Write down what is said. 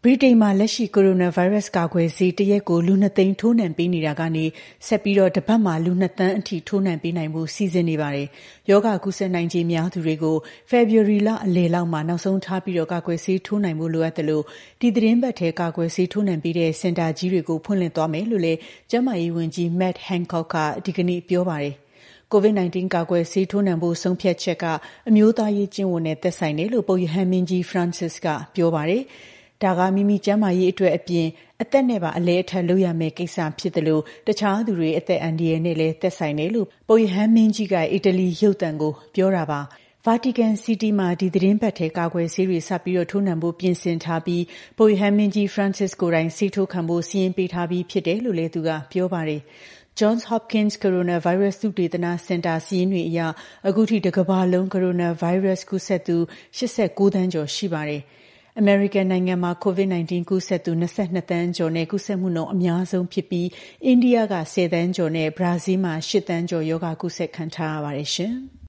ဗြိတိန်မှာလက်ရှိကိုရိုနာဗိုင်းရပ်စ်ကာကွယ်ဆေးတစ်ရက်ကိုလူ2သိန်းထိုးနှံပေးနေတာကနေဆက်ပြီးတစ်ပတ်မှာလူ2သန်းအထိထိုးနှံပေးနိုင်ဖို့စီစဉ်နေပါတယ်။ရောဂါကူးစက်နိုင်ခြေများသူတွေကိုဖေဖော်ဝါရီလအလယ်လောက်မှာနောက်ဆုံးထားပြီးကာကွယ်ဆေးထိုးနှံဖို့လိုအပ်တယ်လို့ဒီသတင်းပတ်ထဲကာကွယ်ဆေးထိုးနှံပေးတဲ့စင်တာကြီးတွေကိုဖွင့်လှစ်သွားမယ်လို့လည်းကျန်းမာရေးဝန်ကြီး Matt Hancock ကဒီကနေ့ပြောပါတယ်။ COVID-19 ကာကွယ်ဆေးထိုးနှံဖို့ဆုံးဖြတ်ချက်ကအမျိုးသားရေးကျင့်ဝတ်နဲ့သက်ဆိုင်တယ်လို့ပုပ်ရဟန်းမင်းကြီး Francis ကပြောပါတယ်။ဒါကမိမိကျန်းမာရေးအတွက်အပြင်အသက်နဲ့ပါအလဲအထက်လုပ်ရမယ့်ကိစ္စဖြစ်တယ်လို့တခြားသူတွေအသက်အန္တရာယ်နဲ့လည်းသက်ဆိုင်တယ်လို့ပုပ်ရဟန်းမင်းကြီးကအီတလီရုပ်သံကိုပြောတာပါ။ Vatican City မှာဒီသတင်းပတ်ထဲကာကွယ်ဆေးတွေစပြီးထိုးနှံဖို့ပြင်ဆင်ထားပြီးပုပ်ရဟန်းမင်းကြီး Francis ကိုယ်တိုင်ဆေးထိုးခံဖို့စီရင်ပေးထားပြီးဖြစ်တယ်လို့လည်းသူကပြောပါတယ်။ Johns Hopkins ကိုရိုနာဗိုင်းရပ်စ်သုတေသနစင်တာစာရင်းတွေအရအခုထိတစ်ကမ္ဘာလုံးကိုရိုနာဗိုင်းရပ်စ်ကူးစက်သူ89သန်းကျော်ရှိပါတယ်။ အမေရိကန်နိုင်ငံမှာ COVID-19 ကူးစက်သူ22သန်းကျော်နဲ့ကူးစက်မှုနှုန်းအများဆုံးဖြစ်ပြီးအိန္ဒိယက10သန်းကျော်နဲ့ဘရာဇီးမှာ8သန်းကျော်ရောဂါကူးစက်ခံထားရပါတယ်ရှင်။